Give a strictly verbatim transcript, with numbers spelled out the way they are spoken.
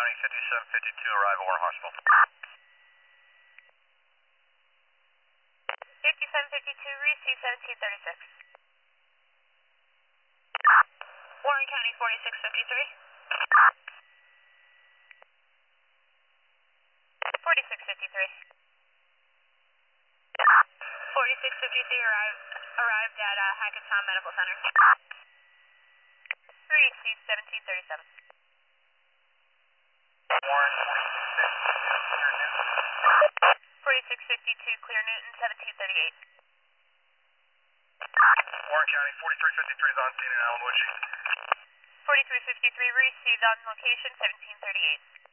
County, fifty-seven fifty-two, arrival Warren Hospital. fifty-seven fifty-two, receive seventeen thirty-six. Warren County, forty-six fifty-three. forty-six fifty-three. forty-six fifty-three arrived, arrived at uh, Hackettstown Medical Center. Receive seventeen thirty-seven. Warren, forty-six fifty-two, clear Newton, seventeen thirty-eight. Warren County, forty-three fifty-three is on scene in Allen Woodshed. forty-three fifty-three, received on location, seventeen thirty-eight.